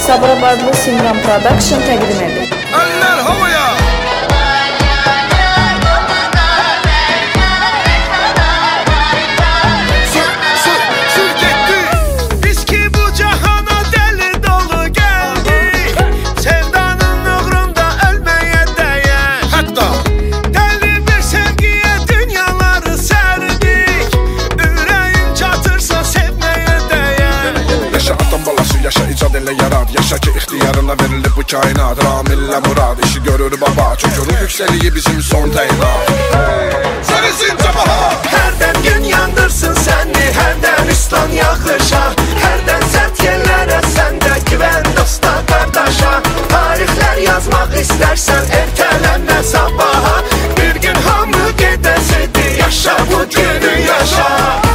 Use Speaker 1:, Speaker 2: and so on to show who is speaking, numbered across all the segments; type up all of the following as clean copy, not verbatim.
Speaker 1: Sabirabadlı Simran Production təqdim edir.
Speaker 2: Eller havaya! Sür getdi. Biz ki bu cahana deli dolu geldik. Sevdanın uğrunda ölmeye değer. Hatta deli bir sevgiye dünyaları serdik. Yüreğin çatırsa sevmeye değer.
Speaker 3: Yaşa atam balası, yaşa icad elə yarad. Yaşa ki ixtiyarına verilir bu kainat. Ramillə murad, işi görür baba. Çocuğun yükseliyi bizim son təyinat. Sənəsin cabaha.
Speaker 2: Hərdən gün yandırsın səni, hərdən üstan yaxışa. Hərdən sərt yerlərə səndə güvən dosta, qardaşa. Tarixlər yazmaq istərsən ertələnmə sabaha. Bir gün hamı gedəsidir, yaşa bu günü yaşa.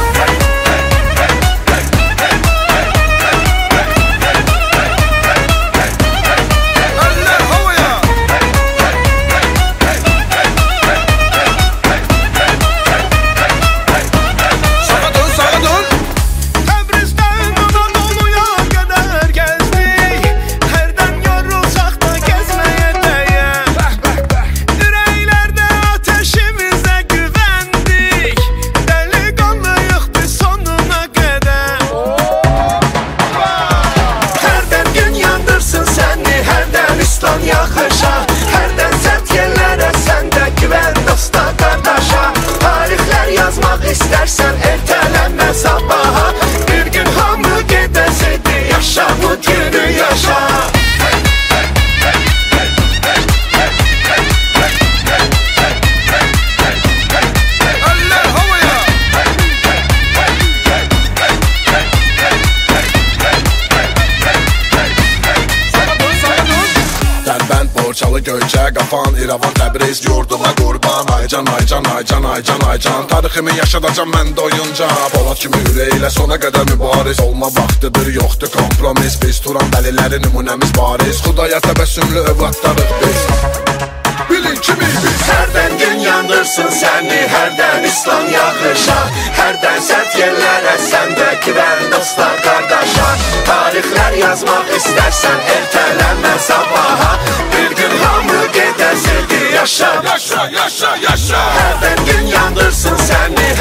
Speaker 2: Yaxışa, hərdən sərt yerlərə səndə güvən dosta, qardaşa. Tarixlər yazmaq istərsən ertələnmə sabaha. Bir gün hamı gedəsidir, yaşa bu günü yaşa. Eller havaya!
Speaker 3: Dərbənd, Borçalı, Göyçə, Qafan, İrəvan, Təbriz, yurduma qurban. Aycan, aycan, aycan, aycan, aycan. Tariximi yaşadacam mən doyunca. Polad kimi ürəklə sona qədər mübariz olma vaxtıdır, yoxdur kompromis. Biz Turan dəliləri nümunəmiz bariz. Xudaya təbəssümlü övladlarıq biz. Bilin kimi biz.
Speaker 2: Hərdən gün yandırsın səni, hərdən İslam yaxışa. Hərdən sərt yerlərə səndə güvən dosta, qardaşa. Tarixlər yazmaq istərsən ertələnmə sabaha. Bir gün hamı gedəsidir, yaşa.
Speaker 3: Yaşa, yaşa, yaşa.
Speaker 2: Hərdən gün yandırsın səni,